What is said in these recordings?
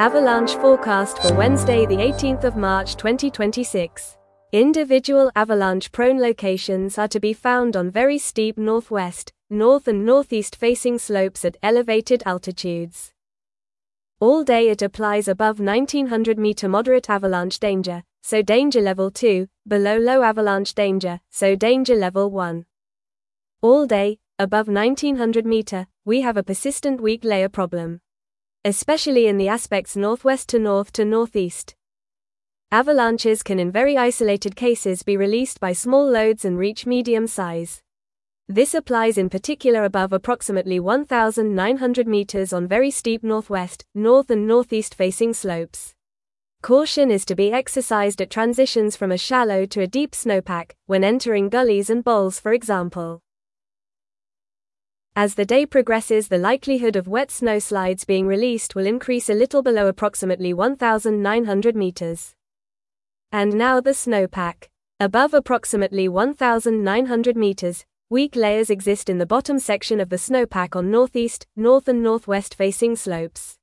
Avalanche forecast for Wednesday, the 18th of March 2026. Individual avalanche-prone locations are to be found on very steep northwest, north and northeast facing slopes at elevated altitudes. All day it applies above 1900 meter moderate avalanche danger, so danger level 2, below low avalanche danger, so danger level 1. All day, above 1900 meter, we have a persistent weak layer problem, especially in the aspects northwest to northeast. Avalanches can in very isolated cases be released by small loads and reach medium size. This applies in particular above approximately 1,900 meters on very steep northwest, north and northeast facing slopes. Caution is to be exercised at transitions from a shallow to a deep snowpack, when entering gullies and bowls for example. As the day progresses, the likelihood of wet snowslides being released will increase a little below approximately 1,900 meters. And now the snowpack. Above approximately 1,900 meters, weak layers exist in the bottom section of the snowpack on northeast, north and northwest facing slopes.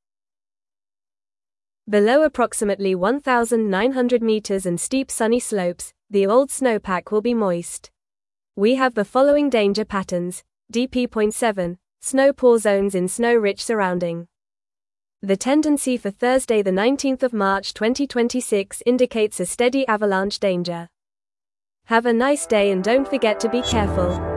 Below approximately 1,900 meters and steep sunny slopes, the old snowpack will be moist. We have the following danger patterns. DP.7, snow pour zones in snow-rich surrounding. The tendency for Thursday the 19th of March 2026 indicates a steady avalanche danger. Have a nice day and don't forget to be careful.